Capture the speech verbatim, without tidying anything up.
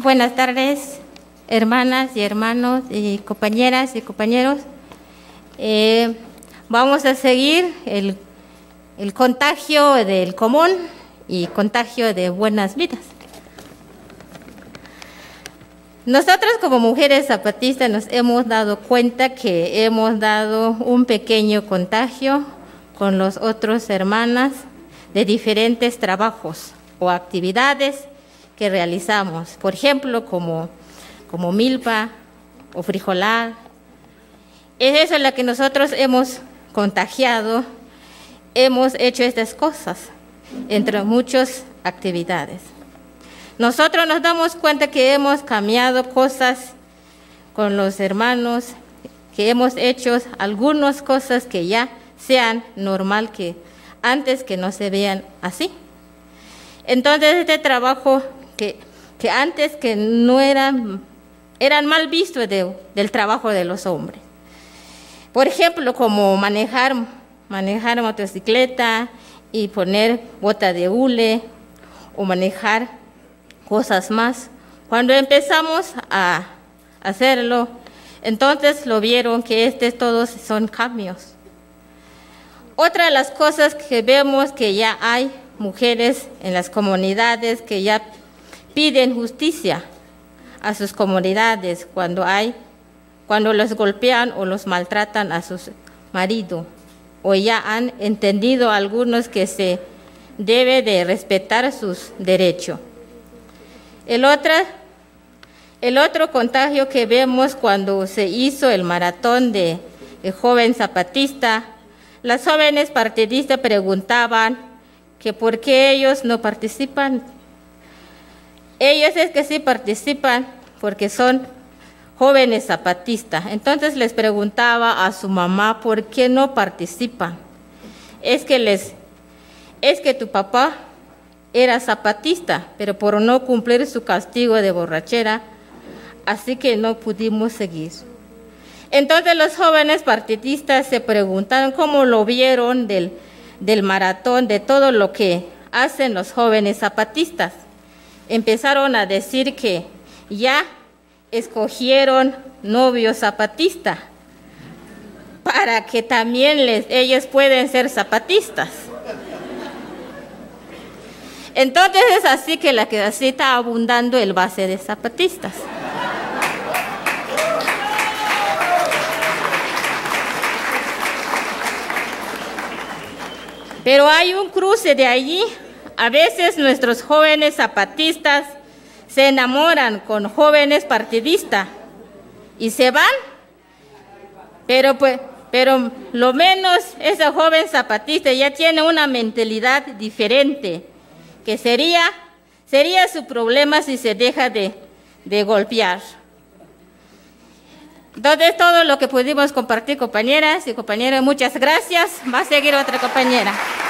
Buenas tardes, hermanas y hermanos y compañeras y compañeros. Eh, vamos a seguir el, el contagio del común y contagio de buenas vidas. Nosotros como mujeres zapatistas nos hemos dado cuenta que hemos dado un pequeño contagio con los otros hermanas de diferentes trabajos o actividades que realizamos, por ejemplo, como, como milpa o frijolar. Es eso lo que nosotros hemos contagiado, hemos hecho estas cosas, entre muchas actividades. Nosotros nos damos cuenta que hemos cambiado cosas con los hermanos, que hemos hecho algunas cosas que ya sean normal, que antes que no se vean así. Entonces este trabajo que, que antes que no eran, eran mal vistos de, del trabajo de los hombres. Por ejemplo, como manejar, manejar motocicleta y poner bota de hule o manejar cosas más. Cuando empezamos a hacerlo, entonces lo vieron que estos todos son cambios. Otra de las cosas que vemos que ya hay mujeres en las comunidades que ya piden justicia a sus comunidades cuando hay, cuando los golpean o los maltratan a sus maridos, o ya han entendido algunos que se debe de respetar sus derechos. El otro, el otro contagio que vemos cuando se hizo el maratón de, de joven zapatista, las jóvenes partidistas preguntaban que por qué ellos no participan. Ellos es que sí participan porque son jóvenes zapatistas. Entonces les preguntaba a su mamá por qué no participan. Es que les, es que tu papá era zapatista, pero por no cumplir su castigo de borrachera, así que no pudimos seguir. Entonces los jóvenes partidistas se preguntaron cómo lo vieron del, del maratón, de todo lo que hacen los jóvenes zapatistas. Empezaron a decir que ya escogieron novio zapatista para que también les, ellos pueden ser zapatistas. Entonces es así que la que así está abundando el base de zapatistas. Pero hay un cruce de allí. A veces nuestros jóvenes zapatistas se enamoran con jóvenes partidistas y se van, pero, pues, pero lo menos ese joven zapatista ya tiene una mentalidad diferente, que sería, sería su problema si se deja de, de golpear. Entonces, todo lo que pudimos compartir, compañeras y compañeros, muchas gracias. Va a seguir otra compañera.